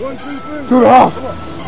To the house.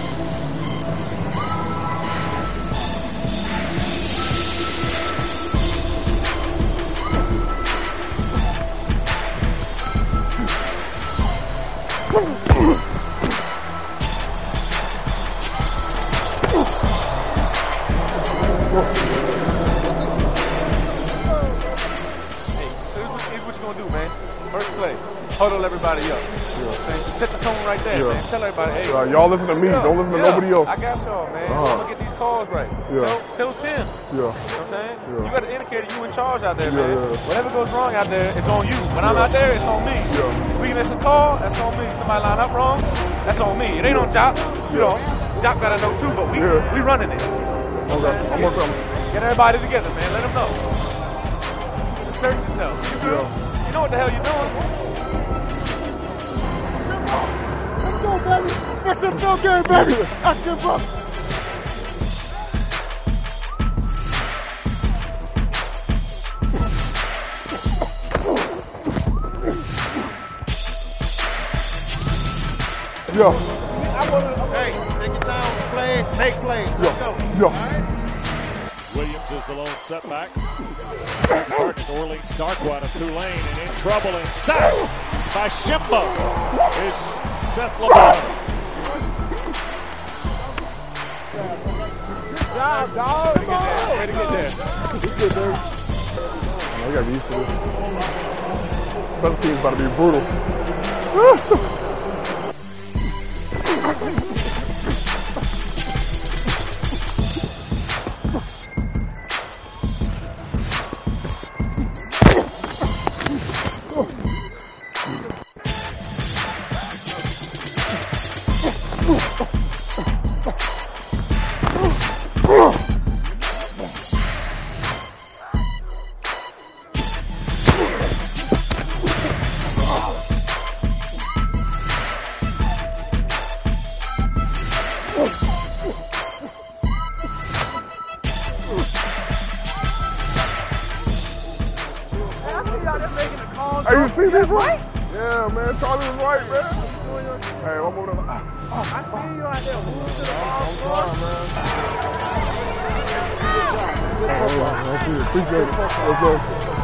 Huddle everybody up. Set the tone right there, man. Tell everybody, hey. Y'all listen to me. Don't listen to nobody else. I got y'all, man. I'm going to get these calls right. Tell Tim. You know what I'm saying? You got an indicator. You in charge out there, man. Whatever goes wrong out there, it's on you. When I'm out there, it's on me. Weakness and call, that's on me. Somebody line up wrong, that's on me. It ain't on Jock. You know, Jock got to know too, but we running it. I'm gonna come. Get everybody together, man. Let them know. Search yourself. You good? You know what the hell you're doing. Let's go, baby. Let's go, game, baby. Let's get up. Yo. Hey, take your time. Play, make plays. Let's go. Yo. Williams is the lone setback. Marcus Orleans Darko out of Tulane and in trouble and sacked by Shimba is Seth LeBron. Good job, dog. Way to get there. It's good, baby. I gotta be used to this. Special team's about to be brutal. Hey, you see this, right? Yeah, man. Charlie was right, man. Hey, I'm over there. I see you out there moving to the ball. I'm trying, man. Appreciate it. What's up?